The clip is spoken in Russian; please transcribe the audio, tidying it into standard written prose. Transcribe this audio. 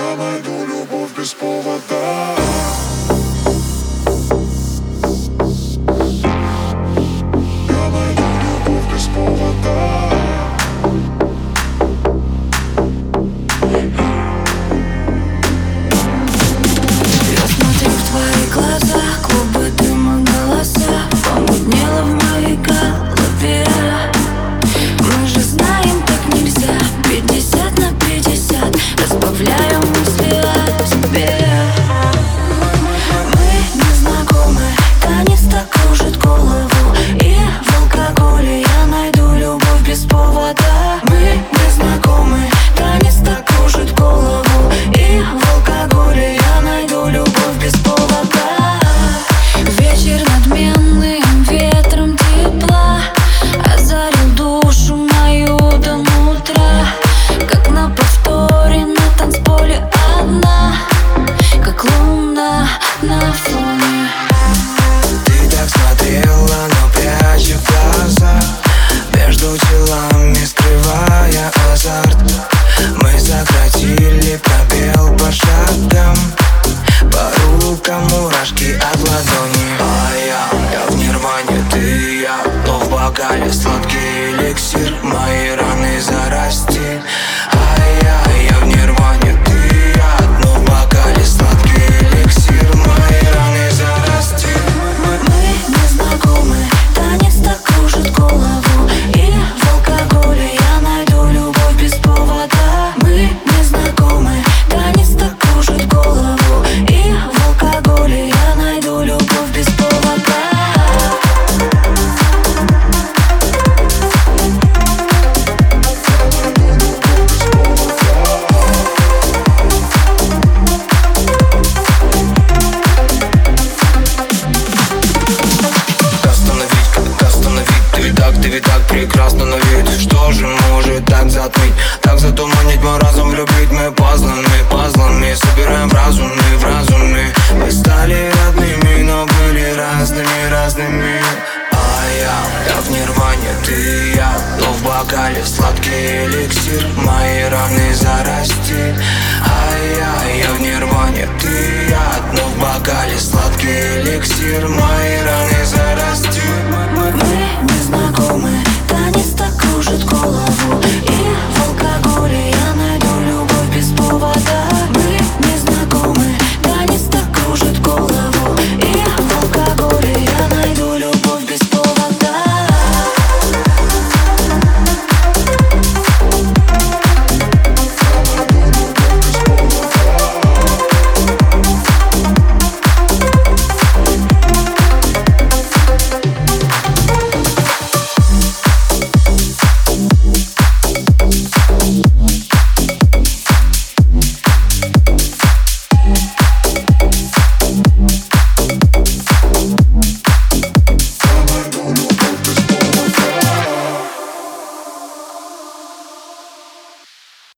Я найду любовь без повода. Я найду любовь без повода. Я смотрю в твои глаза, клубы дыма, голоса, помутнело в моей голове. Мы же знаем, так нельзя. 50/50 разбавляю мысли о тебе. Мы не знакомы, танец так кружит голову, и в алкоголе я найду любовь без повода. Мы не знакомы, танец так кружит голову, и в алкоголе я найду любовь без повода. Вечер надменным ветром тепла озарил душу мою до утра. Как на повторе на танцполе одна, как луна на фоне. Ты так смотрела, но пряча глаза, между телами скрывая азарт. Мы сократили пробел по шагам, по рукам мурашки от ладони. А я в нирване, ты и я, но в бокале сладкий эликсир. Мои